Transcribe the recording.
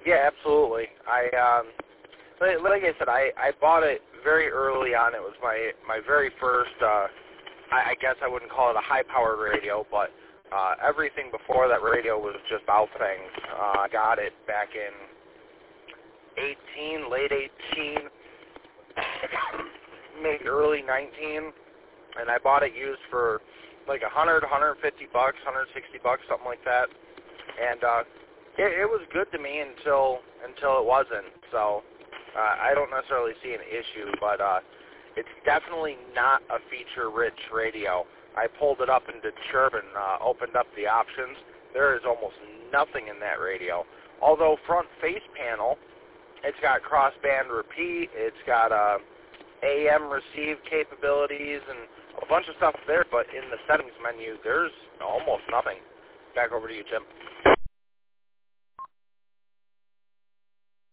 Yeah, absolutely. Like I said, I bought it very early on. It was my very first. I guess I wouldn't call it a high-powered radio, but everything before that radio was just Baofeng. I got it back in late 18, maybe early 19, and I bought it used for like $100, $150, $160, something like that. And it was good to me until it wasn't. So I don't necessarily see an issue, but it's definitely not a feature-rich radio. I pulled it up into Chirp and opened up the options. There is almost nothing in that radio. Although front face panel, it's got crossband repeat, it's got AM receive capabilities and a bunch of stuff there, but in the settings menu, there's almost nothing. Back over to you, Jim.